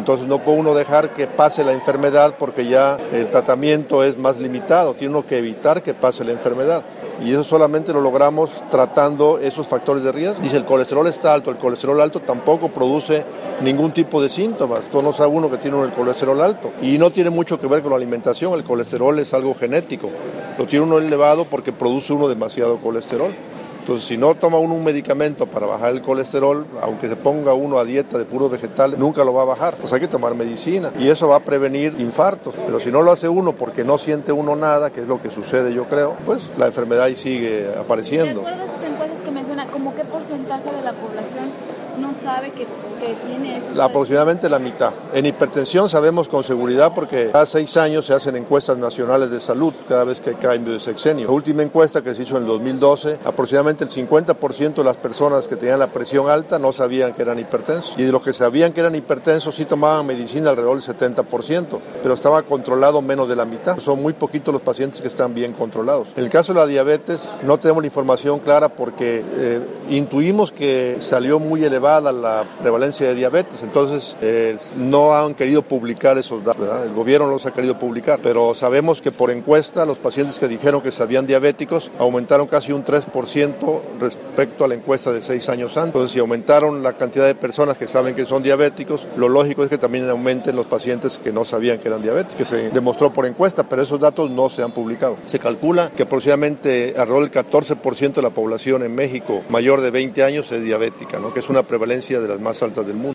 Entonces no puede uno dejar que pase la enfermedad porque ya el tratamiento es más limitado, tiene uno que evitar que pase la enfermedad. Y eso solamente lo logramos tratando esos factores de riesgo. Dice, el colesterol está alto. El colesterol alto tampoco produce ningún tipo de síntomas. Entonces no sabe uno que tiene el colesterol alto. Y no tiene mucho que ver con la alimentación. El colesterol es algo genético. Lo tiene uno elevado porque produce uno demasiado colesterol. Entonces, si no toma uno un medicamento para bajar el colesterol, aunque se ponga uno a dieta de puros vegetales, nunca lo va a bajar. Pues hay que tomar medicina y eso va a prevenir infartos. Pero si no lo hace uno porque no siente uno nada, que es lo que sucede yo creo, pues la enfermedad ahí sigue apareciendo. De acuerdo a esas encuestas que menciona, ¿cómo qué porcentaje de la población no sabe que tiene ese? Aproximadamente la mitad. En hipertensión sabemos con seguridad porque cada 6 años se hacen encuestas nacionales de salud cada vez que hay cambio de sexenio. La última encuesta que se hizo en el 2012, aproximadamente el 50% de las personas que tenían la presión alta no sabían que eran hipertensos. Y de los que sabían que eran hipertensos sí tomaban medicina alrededor del 70%, pero estaba controlado menos de la mitad. Son muy poquitos los pacientes que están bien controlados. En el caso de la diabetes no tenemos la información clara porque intuimos que salió muy elevada la prevalencia de diabetes, entonces no han querido publicar esos datos, ¿verdad? El gobierno no los ha querido publicar, pero sabemos que por encuesta los pacientes que dijeron que sabían diabéticos aumentaron casi un 3% respecto a la encuesta de 6 años antes. Entonces, si aumentaron la cantidad de personas que saben que son diabéticos, lo lógico es que también aumenten los pacientes que no sabían que eran diabéticos, que se demostró por encuesta, pero esos datos no se han publicado. Se calcula que aproximadamente alrededor del 14% de la población en México mayor de 20 años es diabética, ¿no? Que es una prevalencia de las más altas del mundo.